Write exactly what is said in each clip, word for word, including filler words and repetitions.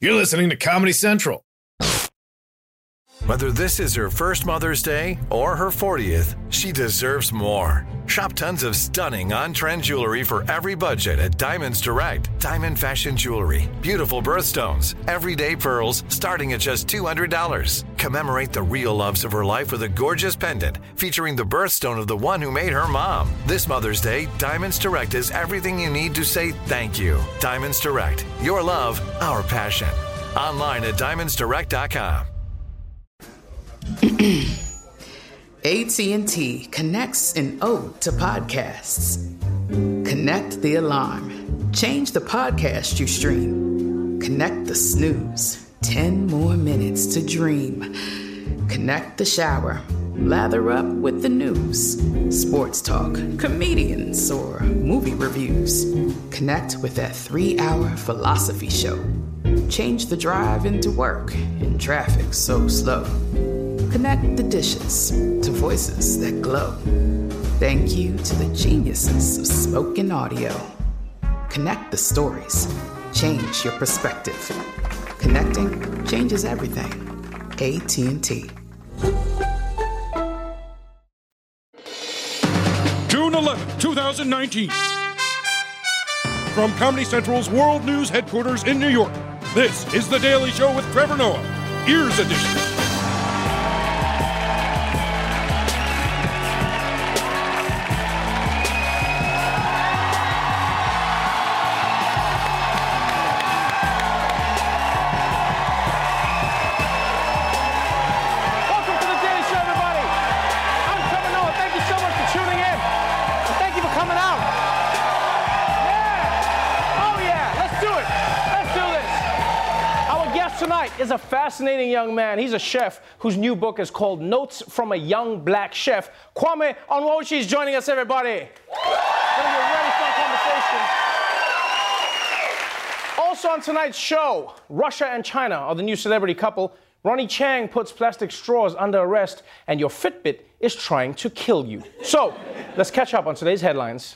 You're listening to Comedy Central. Whether this is her first Mother's Day or her fortieth, she deserves more. Shop tons of stunning on-trend jewelry for every budget at Diamonds Direct. Diamond fashion jewelry, beautiful birthstones, everyday pearls starting at just two hundred dollars. Commemorate the real loves of her life with a gorgeous pendant featuring the birthstone of the one who made her mom. This Mother's Day, Diamonds Direct is everything you need to say thank you. Diamonds Direct, your love, our passion. Online at diamonds direct dot com. A T and T connects an ode to podcasts. Connect the alarm. Change the podcast you stream. Connect the snooze. Ten more minutes to dream. Connect the shower. Lather up with the news. Sports talk, comedians, or movie reviews. Connect with that three-hour philosophy show. Change the drive into work in traffic so slow. Connect the dishes to voices that glow. Thank you to the geniuses of spoken audio. Connect the stories. Change your perspective. Connecting changes everything. A T and T. June eleventh, twenty nineteen. From Comedy Central's World News headquarters in New York, this is The Daily Show with Trevor Noah, Ears Edition. Is a fascinating young man. He's a chef whose new book is called Notes from a Young Black Chef. Kwame Onwuachi is joining us, everybody. It's going to be a really fun conversation. Also on tonight's show, Russia and China are the new celebrity couple. Ronny Chieng puts plastic straws under arrest, and your Fitbit is trying to kill you. So, let's catch up on today's headlines.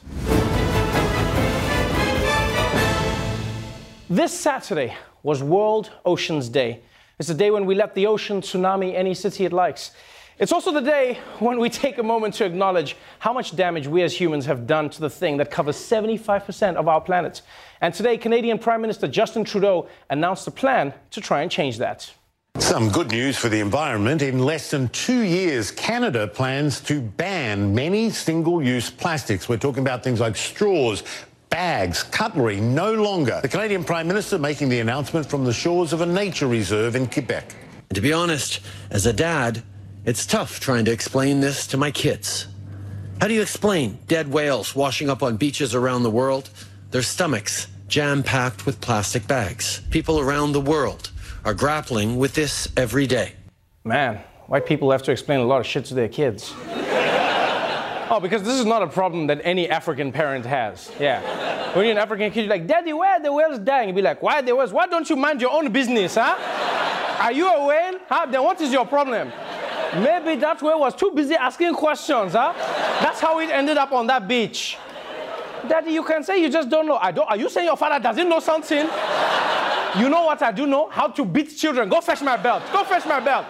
This Saturday was World Oceans Day. It's the day when we let the ocean tsunami any city it likes. It's also the day when we take a moment to acknowledge how much damage we as humans have done to the thing that covers seventy-five percent of our planet. And today, Canadian Prime Minister Justin Trudeau announced a plan to try and change that. Some good news for the environment. In less than two years, Canada plans to ban many single-use plastics. We're talking about things like straws, bags, cutlery, no longer. The Canadian Prime Minister making the announcement from the shores of a nature reserve in Quebec. And to be honest, as a dad, it's tough trying to explain this to my kids. How do you explain dead whales washing up on beaches around the world, their stomachs jam-packed with plastic bags? People around the world are grappling with this every day. Man, white people have to explain a lot of shit to their kids. Oh, because this is not a problem that any African parent has. Yeah. When you're an African kid, you're like, Daddy, why are the whales dying? You'd be like, why are the whales? Why don't you mind your own business, huh? Are you a whale? Huh? Then what is your problem? Maybe that whale was too busy asking questions, huh? That's how it ended up on that beach. Daddy, you can say you just don't know. I don't. Are you saying your father doesn't know something? You know what I do know? How to beat children. Go fetch my belt. Go fetch my belt.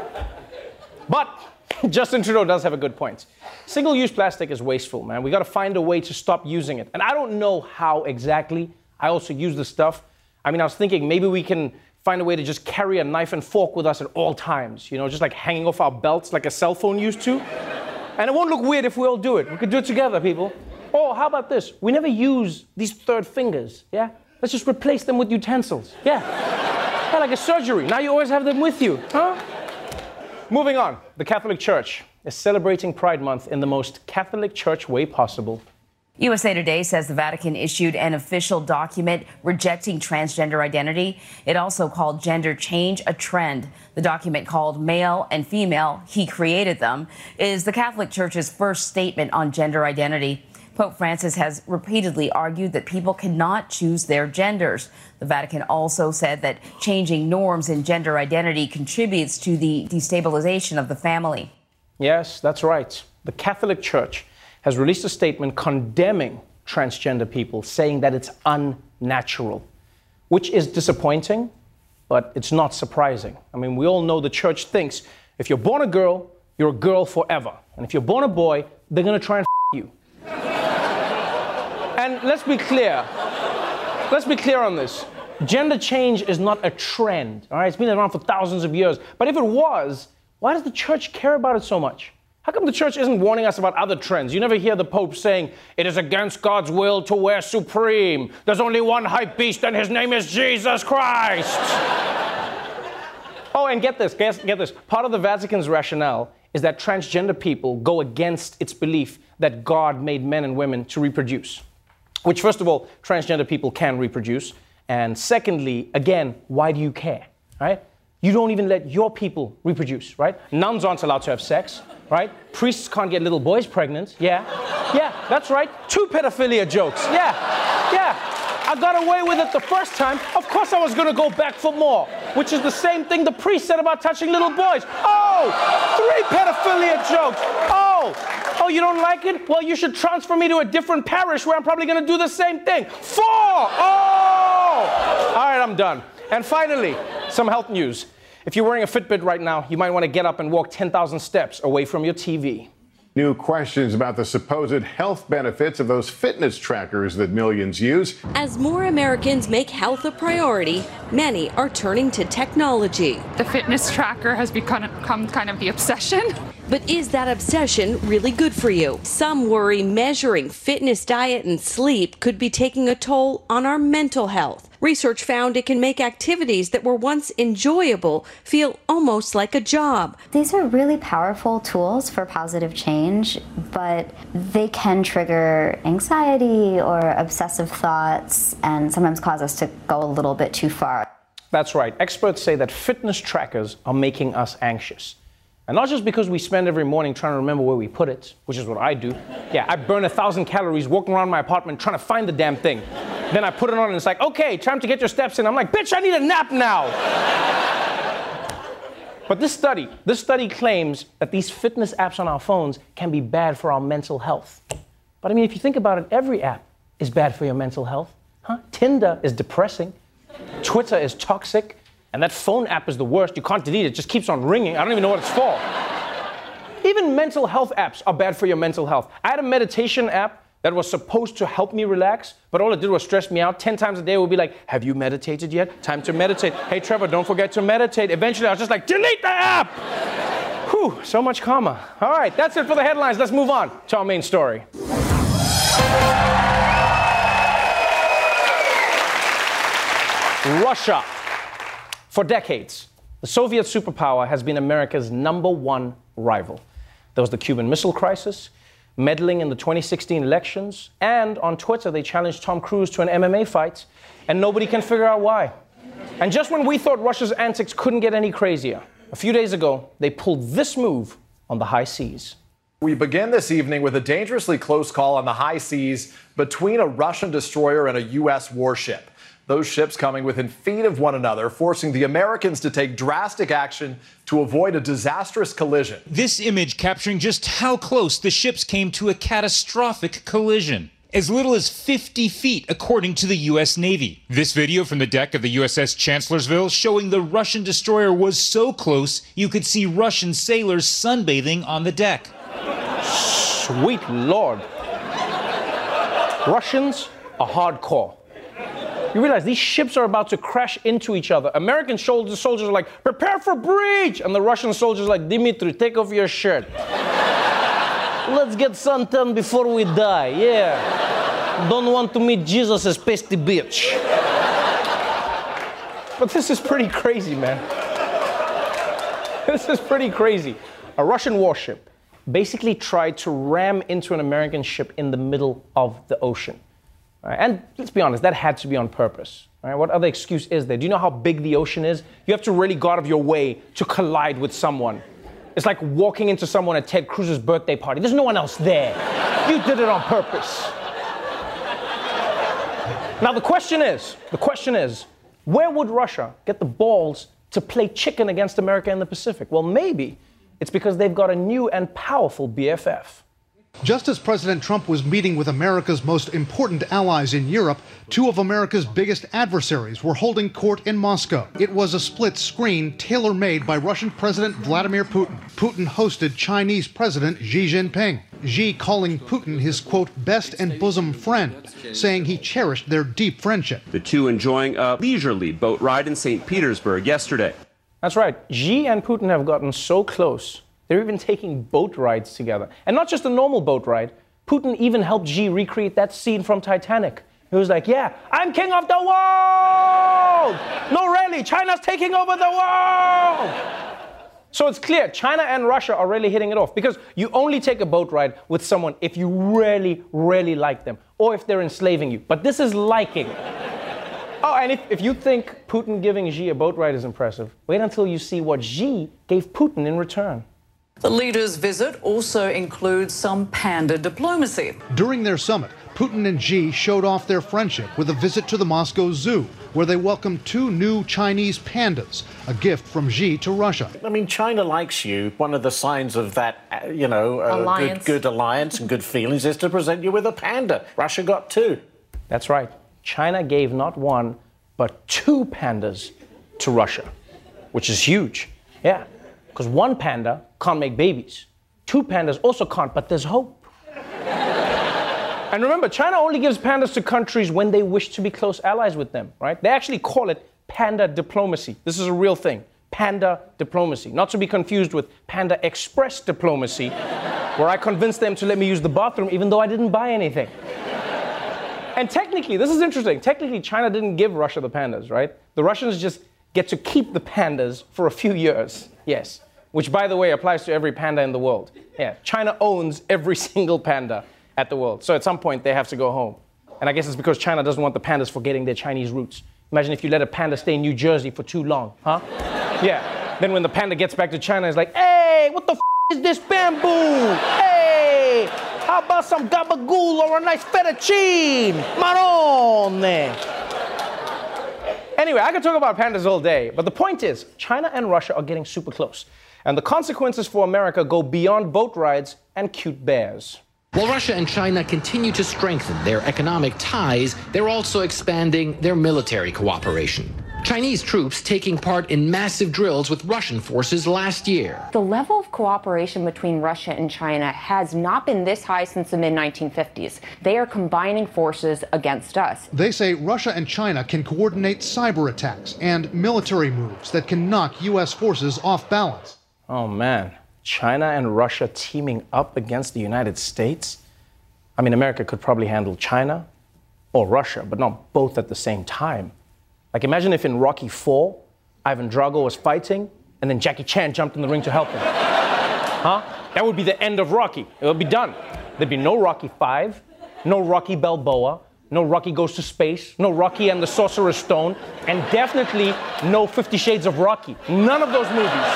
But Justin Trudeau does have a good point. Single-use plastic is wasteful, man. We got to find a way to stop using it. And I don't know how exactly. I also use this stuff. I mean, I was thinking maybe we can find a way to just carry a knife and fork with us at all times. You know, just like hanging off our belts like a cell phone used to. And it won't look weird if we all do it. We could do it together, people. Oh, how about this? We never use these third fingers, yeah? Let's just replace them with utensils, yeah? Yeah, like a surgery. Now you always have them with you, huh? Moving on, the Catholic Church is celebrating Pride Month in the most Catholic Church way possible. U S A Today says the Vatican issued an official document rejecting transgender identity. It also called gender change a trend. The document, called Male and Female, He Created Them, is the Catholic Church's first statement on gender identity. Pope Francis has repeatedly argued that people cannot choose their genders. The Vatican also said that changing norms in gender identity contributes to the destabilization of the family. Yes, that's right. The Catholic Church has released a statement condemning transgender people, saying that it's unnatural, which is disappointing but it's not surprising. I mean, we all know the church thinks if you're born a girl, you're a girl forever. And if you're born a boy, they're gonna try and f you. And let's be clear. Let's be clear on this. Gender change is not a trend, all right? It's been around for thousands of years. But if it was, why does the church care about it so much? How come the church isn't warning us about other trends? You never hear the Pope saying, it is against God's will to wear supreme. There's only one hype beast and his name is Jesus Christ. Oh, and get this, get, get this. Part of the Vatican's rationale is that transgender people go against its belief that God made men and women to reproduce. Which, first of all, transgender people can reproduce. And secondly, again, why do you care, right? You don't even let your people reproduce, right? Nuns aren't allowed to have sex, right? Priests can't get little boys pregnant. Yeah, yeah, that's right. Two pedophilia jokes. Yeah, yeah. I got away with it the first time. Of course I was gonna go back for more, which is the same thing the priest said about touching little boys. Oh, three pedophilia jokes. Oh, oh, you don't like it? Well, you should transfer me to a different parish where I'm probably gonna do the same thing. Four, oh! All right, I'm done. And finally, some health news. If you're wearing a Fitbit right now, you might want to get up and walk ten thousand steps away from your T V. New questions about the supposed health benefits of those fitness trackers that millions use. As more Americans make health a priority, many are turning to technology. The fitness tracker has become kind of the obsession. But is that obsession really good for you? Some worry measuring fitness, diet, and sleep could be taking a toll on our mental health. Research found it can make activities that were once enjoyable feel almost like a job. These are really powerful tools for positive change, but they can trigger anxiety or obsessive thoughts and sometimes cause us to go a little bit too far. That's right. Experts say that fitness trackers are making us anxious. And not just because we spend every morning trying to remember where we put it, which is what I do. Yeah, I burn a thousand calories walking around my apartment trying to find the damn thing. Then I put it on and it's like, okay, time to get your steps in. I'm like, bitch, I need a nap now. But this study, this study claims that these fitness apps on our phones can be bad for our mental health. But I mean, if you think about it, every app is bad for your mental health. Huh? Tinder is depressing. Twitter is toxic. And that phone app is the worst. You can't delete it. It just keeps on ringing. I don't even know what it's for. Even mental health apps are bad for your mental health. I had a meditation app that was supposed to help me relax, but all it did was stress me out. Ten times a day it would be like, have you meditated yet? Time to meditate. Hey, Trevor, don't forget to meditate. Eventually, I was just like, delete the app! Whew, so much karma. All right, that's it for the headlines. Let's move on to our main story. Russia. For decades, the Soviet superpower has been America's number one rival. There was the Cuban Missile Crisis, meddling in the twenty sixteen elections, and on Twitter they challenged Tom Cruise to an M M A fight, and nobody can figure out why. And just when we thought Russia's antics couldn't get any crazier, a few days ago, they pulled this move on the high seas. We begin this evening with a dangerously close call on the high seas between a Russian destroyer and a U S warship. Those ships coming within feet of one another, forcing the Americans to take drastic action to avoid a disastrous collision. This image capturing just how close the ships came to a catastrophic collision. As little as fifty feet, according to the U S Navy. This video from the deck of the U S S Chancellorsville showing the Russian destroyer was so close you could see Russian sailors sunbathing on the deck. Sweet Lord. Russians are hardcore. You realize these ships are about to crash into each other. American soldiers, soldiers are like, prepare for breach! And the Russian soldiers are like, Dimitri, take off your shirt. Let's get suntan before we die, yeah. Don't want to meet Jesus as pasty bitch. But this is pretty crazy, man. This is pretty crazy. A Russian warship basically tried to ram into an American ship in the middle of the ocean. Right, and let's be honest, that had to be on purpose. Right? What other excuse is there? Do you know how big the ocean is? You have to really go out of your way to collide with someone. It's like walking into someone at Ted Cruz's birthday party. There's no one else there. You did it on purpose. Now the question is, the question is, where would Russia get the balls to play chicken against America in the Pacific? Well, maybe it's because they've got a new and powerful B F F. Just as President Trump was meeting with America's most important allies in Europe, two of America's biggest adversaries were holding court in Moscow. It was a split screen tailor-made by Russian President Vladimir Putin. Putin hosted Chinese President Xi Jinping. Xi calling Putin his, quote, best and bosom friend, saying he cherished their deep friendship. The two enjoying a leisurely boat ride in Saint Petersburg yesterday. That's right. Xi and Putin have gotten so close. They're even taking boat rides together. And not just a normal boat ride. Putin even helped Xi recreate that scene from Titanic. He was like, yeah, I'm king of the world! No, really, China's taking over the world! So it's clear, China and Russia are really hitting it off, because you only take a boat ride with someone if you really, really like them, or if they're enslaving you. But this is liking. Oh, and if, if you think Putin giving Xi a boat ride is impressive, wait until you see what Xi gave Putin in return. The leaders' visit also includes some panda diplomacy. During their summit, Putin and Xi showed off their friendship with a visit to the Moscow Zoo, where they welcomed two new Chinese pandas, a gift from Xi to Russia. I mean, China likes you. One of the signs of that, uh, you know, uh, good, good alliance and good feelings is to present you with a panda. Russia got two. That's right. China gave not one, but two pandas to Russia, which is huge. Yeah, because one panda can't make babies. Two pandas also can't, but there's hope. And remember, China only gives pandas to countries when they wish to be close allies with them, right? They actually call it panda diplomacy. This is a real thing. Panda diplomacy. Not to be confused with Panda Express diplomacy, where I convinced them to let me use the bathroom even though I didn't buy anything. And technically, this is interesting, technically China didn't give Russia the pandas, right? The Russians just get to keep the pandas for a few years, yes. Which, by the way, applies to every panda in the world. Yeah, China owns every single panda at the world. So at some point, they have to go home. And I guess it's because China doesn't want the pandas forgetting their Chinese roots. Imagine if you let a panda stay in New Jersey for too long, huh? Yeah. Then when the panda gets back to China, it's like, hey, what the f*** is this bamboo? Hey, how about some gabagool or a nice fettuccine? Marrone. Anyway, I could talk about pandas all day, but the point is, China and Russia are getting super close. And the consequences for America go beyond boat rides and cute bears. While Russia and China continue to strengthen their economic ties, they're also expanding their military cooperation. Chinese troops taking part in massive drills with Russian forces last year. The level of cooperation between Russia and China has not been this high since the mid nineteen fifties. They are combining forces against us. They say Russia and China can coordinate cyber attacks and military moves that can knock U S forces off balance. Oh man, China and Russia teaming up against the United States? I mean, America could probably handle China or Russia, but not both at the same time. Like, imagine if in Rocky four, Ivan Drago was fighting, and then Jackie Chan jumped in the ring to help him. Huh? That would be the end of Rocky. It would be done. There'd be no Rocky five, no Rocky Balboa, no Rocky Goes to Space, no Rocky and the Sorcerer's Stone, and definitely no Fifty Shades of Rocky. None of those movies.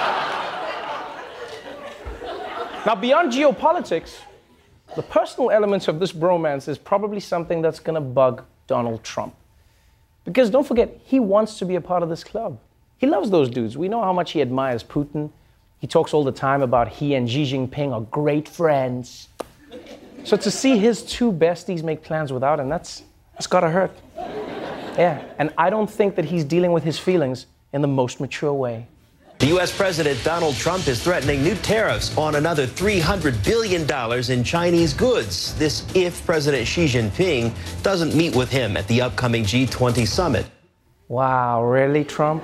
Now, beyond geopolitics, the personal elements of this bromance is probably something that's gonna bug Donald Trump. Because don't forget, he wants to be a part of this club. He loves those dudes. We know how much he admires Putin. He talks all the time about he and Xi Jinping are great friends. So to see his two besties make plans without him, that's, that's gotta hurt. Yeah, and I don't think that he's dealing with his feelings in the most mature way. The U S President Donald Trump is threatening new tariffs on another three hundred billion dollars in Chinese goods. This if President Xi Jinping doesn't meet with him at the upcoming G twenty summit. Wow, really, Trump?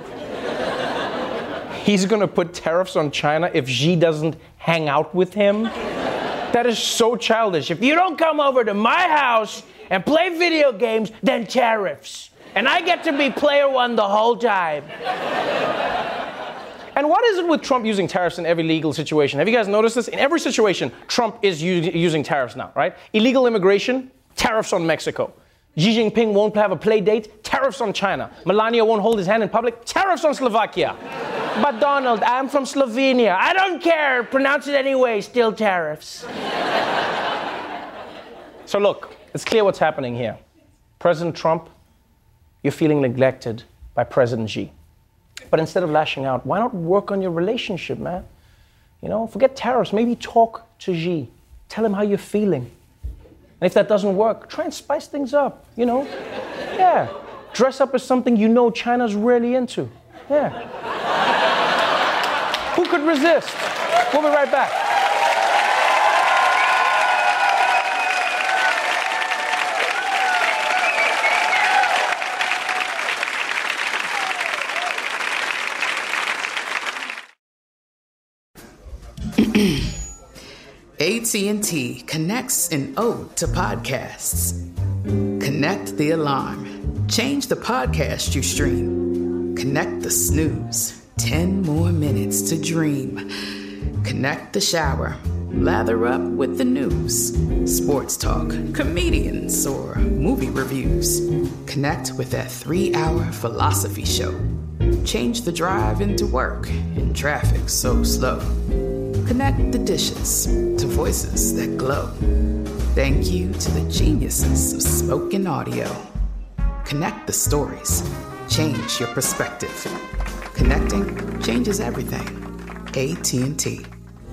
He's gonna put tariffs on China if Xi doesn't hang out with him? That is so childish. If you don't come over to my house and play video games, then tariffs. And I get to be player one the whole time. And what is it with Trump using tariffs in every legal situation? Have you guys noticed this? In every situation, Trump is u- using tariffs now, right? Illegal immigration, tariffs on Mexico. Xi Jinping won't have a play date, tariffs on China. Melania won't hold his hand in public, tariffs on Slovakia. But Donald, I'm from Slovenia. I don't care, pronounce it anyway, still tariffs. So look, it's clear what's happening here. President Trump, you're feeling neglected by President Xi. But instead of lashing out, why not work on your relationship, man? You know, forget tariffs. Maybe talk to Xi. Tell him how you're feeling. And if that doesn't work, try and spice things up, you know? Yeah. Dress up as something you know China's really into. Yeah. Who could resist? We'll be right back. A T and T connects an ode to podcasts. Connect the alarm. Change the podcast you stream. Connect the snooze. Ten more minutes to dream. Connect the shower. Lather up with the news. Sports talk, comedians, or movie reviews. Connect with that three-hour philosophy show. Change the drive into work in traffic so slow. Connect the dishes to voices that glow. Thank you to the geniuses of spoken audio. Connect the stories. Change your perspective. Connecting changes everything. A T and T.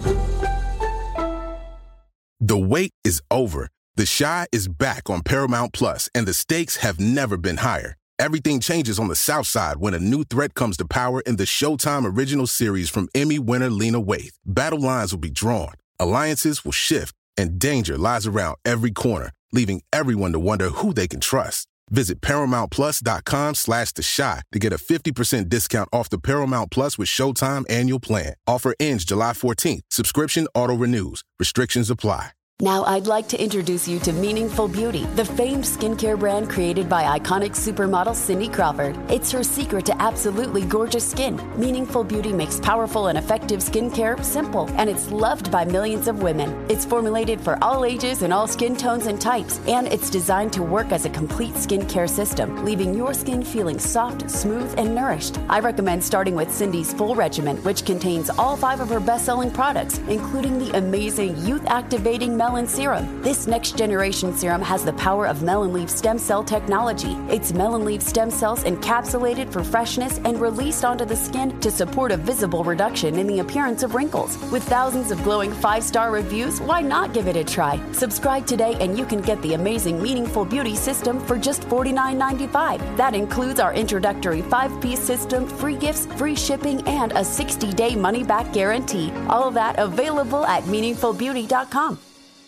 The wait is over. The Chi is back on Paramount Plus, and the stakes have never been higher. Everything changes on the South Side when a new threat comes to power in the Showtime original series from Emmy winner Lena Waithe. Battle lines will be drawn, alliances will shift, and danger lies around every corner, leaving everyone to wonder who they can trust. Visit ParamountPlus.com slash The Chi to get a fifty percent discount off the Paramount Plus with Showtime annual plan. Offer ends July fourteenth. Subscription auto-renews. Restrictions apply. Now I'd like to introduce you to Meaningful Beauty, the famed skincare brand created by iconic supermodel Cindy Crawford. It's her secret to absolutely gorgeous skin. Meaningful Beauty makes powerful and effective skincare simple, and it's loved by millions of women. It's formulated for all ages and all skin tones and types, and it's designed to work as a complete skincare system, leaving your skin feeling soft, smooth, and nourished. I recommend starting with Cindy's full regimen, which contains all five of her best-selling products, including the amazing youth-activating Melon Serum. This next generation serum has the power of melon leaf stem cell technology. It's melon leaf stem cells encapsulated for freshness and released onto the skin to support a visible reduction in the appearance of wrinkles. With thousands of glowing five-star reviews, why not give it a try? Subscribe today and you can get the amazing Meaningful Beauty system for just forty-nine ninety-five. That includes our introductory five-piece system, free gifts, free shipping, and a sixty-day money-back guarantee. All of that available at meaningful beauty dot com.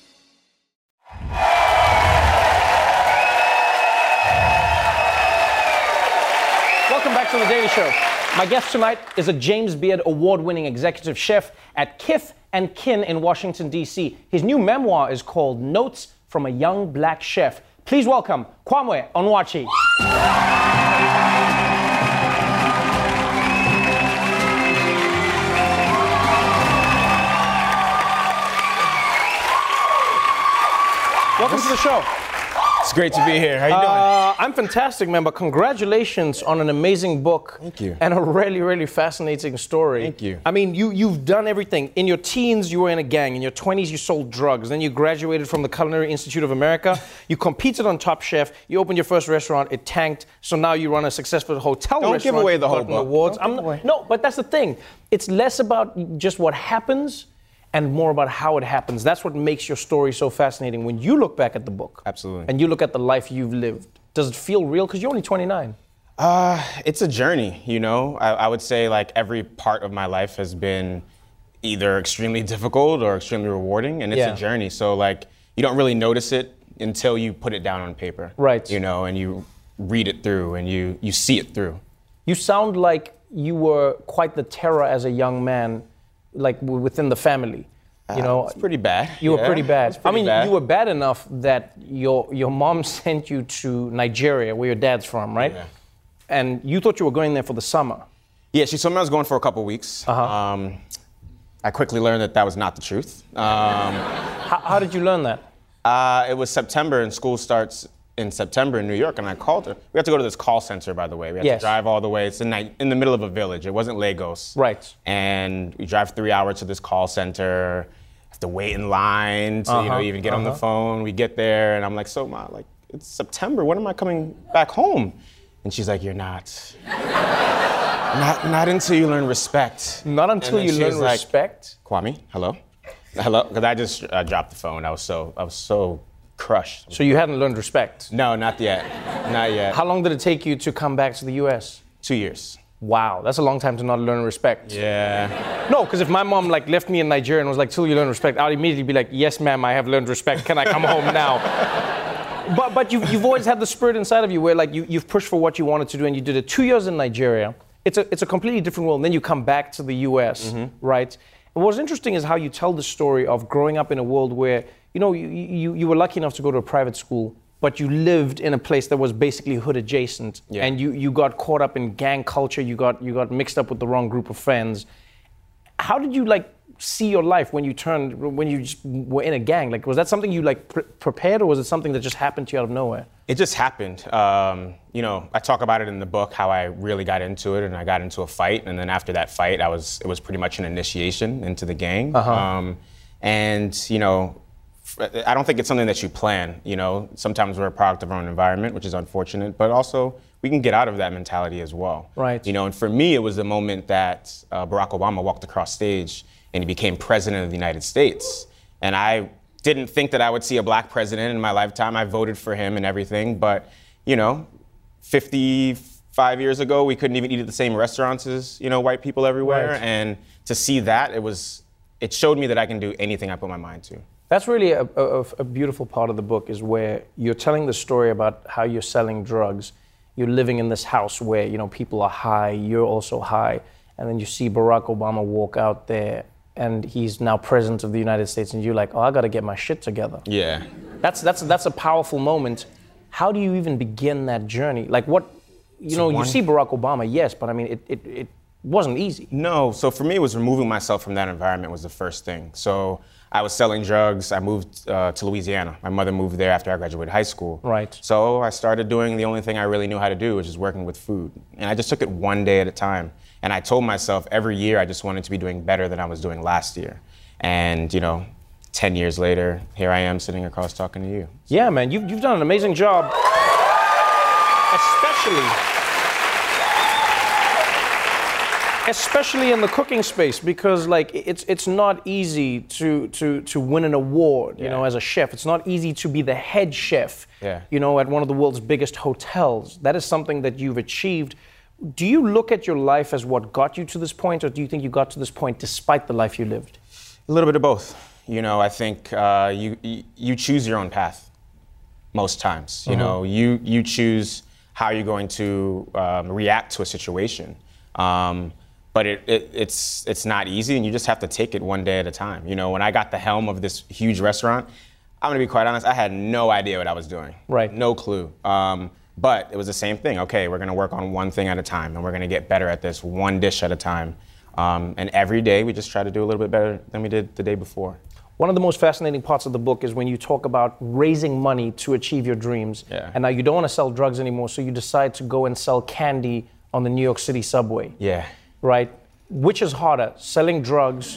Welcome back to The Daily Show. My guest tonight is a James Beard award-winning executive chef at Kith and Kin in Washington, D C. His new memoir is called Notes from a Young Black Chef. Please welcome Kwame Onwuachi. Welcome to the show. It's great to be here. How you doing? Uh, I'm fantastic, man, but congratulations on an amazing book. Thank you. And a really, really fascinating story. Thank you. I mean, you, you've done everything. In your teens, you were in a gang. In your twenties, you sold drugs. Then you graduated from the Culinary Institute of America. You competed on Top Chef. You opened your first restaurant. It tanked. So now you run a successful hotel Don't restaurant. give away the whole gotten book. Awards. Don't I'm give not, away. no, but that's the thing. It's less about just what happens and more about how it happens. That's what makes your story so fascinating. When you look back at the book, absolutely, and you look at the life you've lived, does it feel real? Because you're only twenty-nine. Uh, it's a journey, you know. I, I would say like every part of my life has been either extremely difficult or extremely rewarding, and it's Yeah. a journey. So like you don't really notice it until you put it down on paper, right? You know, and you read it through and you you see it through. You sound like you were quite the terror as a young man, like w- within the family. You Uh, know, it was pretty bad. You were Yeah, pretty it bad. was pretty I mean, bad. you were bad enough that your your mom sent you to Nigeria, where your dad's from, right? Yeah. And you thought you were going there for the summer. Yeah, she told me I was going for a couple weeks. Uh-huh. Um, I quickly learned that that was not the truth. Um, how, how did you learn that? Uh, it was September, and school starts in September in New York, and I called her. We had to go to this call center, by the way. We had Yes. to drive all the way. It's in, Ni- in the middle of a village. It wasn't Lagos. Right. And we drive three hours to this call center. Have to wait in line to you know Uh-huh, even get on the uh-huh. phone. We get there, and I'm like, so Ma, like it's September. When am I coming back home? And she's like, you're not. Not not until you learn respect. Not until And then you she learn was like, respect? Kwame, hello. Hello? Because I just uh, dropped the phone. I was so, I was so crushed. So you hadn't learned respect? No, not yet. Not yet. How long did it take you to come back to the U S? Two years. Wow, that's a long time to not learn respect. Yeah. No, because if my mom like left me in Nigeria and was like, till you learn respect, I'd immediately be like, yes, ma'am, I have learned respect. Can I come home now? But but you've, you've always had the spirit inside of you where like you, you've pushed for what you wanted to do, and you did it two years in Nigeria. It's a, it's a completely different world. And then you come back to the U S, mm-hmm. right? And what's interesting is how you tell the story of growing up in a world where, you know, you, you, you were lucky enough to go to a private school, but you lived in a place that was basically hood adjacent, yeah. and you, you got caught up in gang culture, you got you got mixed up with the wrong group of friends. How did you like see your life when you turned, when you just were in a gang? Like, was that something you like pre- prepared, or was it something that just happened to you out of nowhere? It just happened. Um, you know, I talk about it in the book, how I really got into it, and I got into a fight, and then after that fight, I was it was pretty much an initiation into the gang. Uh-huh. Um, and, you know, I don't think it's something that you plan, you know. Sometimes we're a product of our own environment, which is unfortunate, but also we can get out of that mentality as well. Right. You know, and for me, it was the moment that uh, Barack Obama walked across stage and he became president of the United States. And I didn't think that I would see a black president in my lifetime. I voted for him and everything, but, you know, fifty-five years ago, we couldn't even eat at the same restaurants as, you know, white people everywhere. Right. And to see that, it was, it showed me that I can do anything I put my mind to. That's really a, a, a beautiful part of the book, is where you're telling the story about how you're selling drugs. You're living in this house where, you know, people are high, you're also high, and then you see Barack Obama walk out there, and he's now president of the United States, and you're like, oh, I gotta get my shit together. Yeah. That's that's that's a powerful moment. How do you even begin that journey? Like what, you So know, one- you see Barack Obama, yes, but I mean, it, it, it wasn't easy. No, so for me, it was removing myself from that environment was the first thing. So I was selling drugs. I moved uh, to Louisiana. My mother moved there after I graduated high school. Right. So I started doing the only thing I really knew how to do, which is working with food. And I just took it one day at a time. And I told myself every year I just wanted to be doing better than I was doing last year. And, you know, ten years later, here I am sitting across talking to you. Yeah, man, you've, you've done an amazing job. Especially, especially in the cooking space, because like it's it's not easy to to to win an award, you Yeah. know, as a chef. It's not easy to be the head chef, Yeah. you know, at one of the world's biggest hotels. That is something that you've achieved. Do you look at your life as what got you to this point, or do you think you got to this point despite the life you lived? A little bit of both. You know, I think uh, you, you you choose your own path most times. You Mhm. know, you you choose how you're going to um, react to a situation. Um, but it, it it's it's not easy, and you just have to take it one day at a time. You know, when I got the helm of this huge restaurant, I'm gonna be quite honest, I had no idea what I was doing. Right. No clue. Um, but it was the same thing. Okay, we're gonna work on one thing at a time, and we're gonna get better at this one dish at a time. Um, and every day we just try to do a little bit better than we did the day before. One of the most fascinating parts of the book is when you talk about raising money to achieve your dreams. Yeah. And now you don't want to sell drugs anymore, so you decide to go and sell candy on the New York City subway. Yeah. Right? Which is harder, selling drugs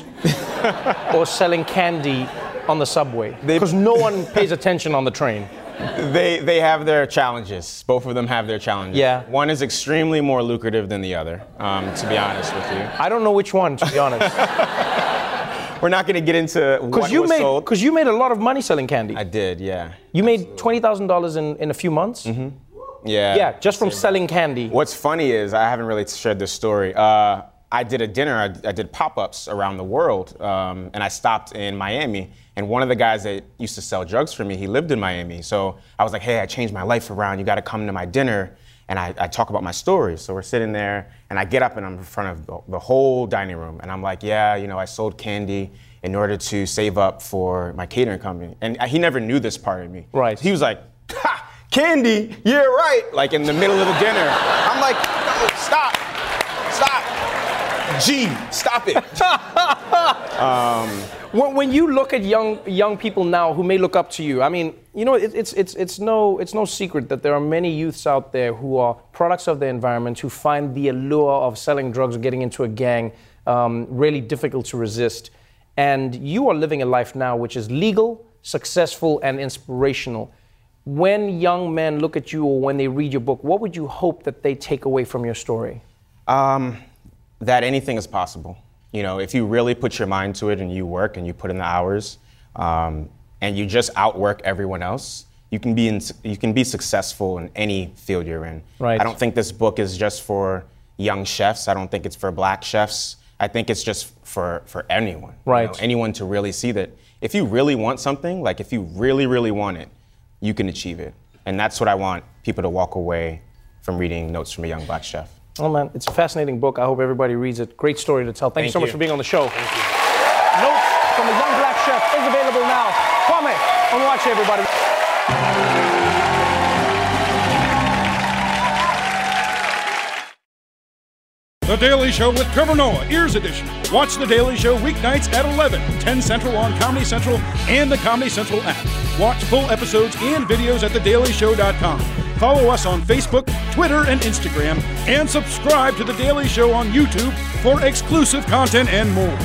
or selling candy on the subway? Because no one pays attention on the train. They they have their challenges. Both of them have their challenges. Yeah. One is extremely more lucrative than the other, um, to be honest with you. I don't know which one, to be honest. We're not going to get into what you was made, sold. Because you made a lot of money selling candy. I did, yeah. You made twenty thousand dollars in, in a few months? Mm-hmm. Yeah. Yeah, just from selling candy. What's funny is, I haven't really shared this story. Uh, I did a dinner, I, I did pop-ups around the world, um, and I stopped in Miami. And one of the guys that used to sell drugs for me, he lived in Miami. So I was like, hey, I changed my life around. You got to come to my dinner. And I, I talk about my stories. So we're sitting there, and I get up, and I'm in front of the, the whole dining room. And I'm like, yeah, you know, I sold candy in order to save up for my catering company. And he never knew this part of me. Right. He was like, ha, candy? Yeah, right. Like in the middle of the dinner. I'm like, no, stop, stop. G, stop it. um, when, when you look at young young people now who may look up to you, I mean, you know, it, it's it's it's no it's no secret that there are many youths out there who are products of their environment who find the allure of selling drugs or getting into a gang um, really difficult to resist. And you are living a life now which is legal, successful, and inspirational. When young men look at you or when they read your book, what would you hope that they take away from your story? Um, that anything is possible. You know, if you really put your mind to it and you work and you put in the hours, um, and you just outwork everyone else, you can be in, you can be successful in any field you're in. Right. I don't think this book is just for young chefs. I don't think it's for black chefs. I think it's just for, for anyone. Right. You know, anyone to really see that if you really want something, like if you really, really want it, you can achieve it. And that's what I want people to walk away from reading Notes from a Young Black Chef. Oh man, it's a fascinating book. I hope everybody reads it. Great story to tell. Thank, Thank you so you. much for being on the show. Thank you. Notes from a Young Black Chef is available now. Kwame, on watch everybody. The Daily Show with Trevor Noah, Ears Edition. Watch The Daily Show weeknights at eleven, ten Central on Comedy Central and the Comedy Central app. Watch full episodes and videos at the daily show dot com. Follow us on Facebook, Twitter, and Instagram, and subscribe to The Daily Show on YouTube for exclusive content and more.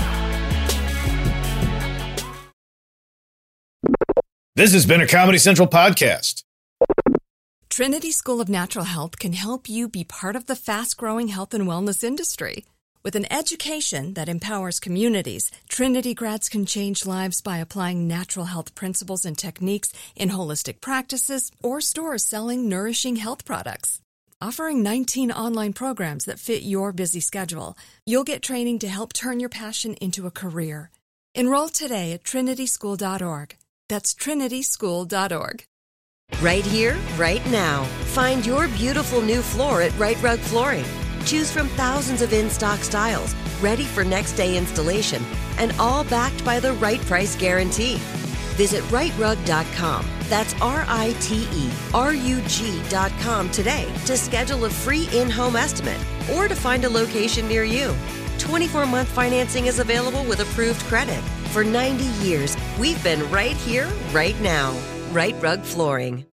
This has been a Comedy Central podcast. Trinity School of Natural Health can help you be part of the fast-growing health and wellness industry. With an education that empowers communities, Trinity grads can change lives by applying natural health principles and techniques in holistic practices or stores selling nourishing health products. Offering nineteen online programs that fit your busy schedule, you'll get training to help turn your passion into a career. Enroll today at trinity school dot org. That's trinity school dot org. Right here, right now. Find your beautiful new floor at Right Rug Flooring. Choose from thousands of in-stock styles, ready for next day installation, and all backed by the right price guarantee. Visit right rug dot com. That's R I T E R U G dot com today to schedule a free in-home estimate or to find a location near you. twenty-four month financing is available with approved credit. For ninety years, we've been right here, right now. Right Rug Flooring.